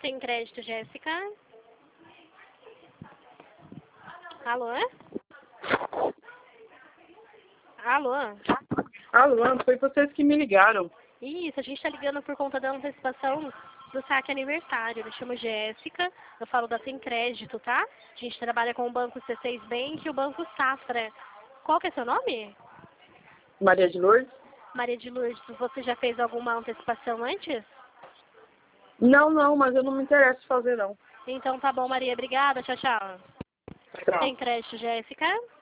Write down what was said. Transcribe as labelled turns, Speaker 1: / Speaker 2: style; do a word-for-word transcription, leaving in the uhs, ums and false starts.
Speaker 1: Tem Crédito, Jéssica? Alô? Alô?
Speaker 2: Alô, foi vocês que me ligaram.
Speaker 1: Isso, a gente está ligando por conta da antecipação do saque aniversário. Eu me chamo Jéssica, eu falo da Tem Crédito, tá? A gente trabalha com o Banco C seis Bank e o Banco Safra. Qual que é seu nome?
Speaker 2: Maria de Lourdes?
Speaker 1: Maria de Lourdes, você já fez alguma antecipação antes?
Speaker 2: Não, não, mas eu não me interesso em fazer, não.
Speaker 1: Então tá bom, Maria. Obrigada. Tchau, tchau.
Speaker 2: Tchau.
Speaker 1: Tem Crédito, Jéssica?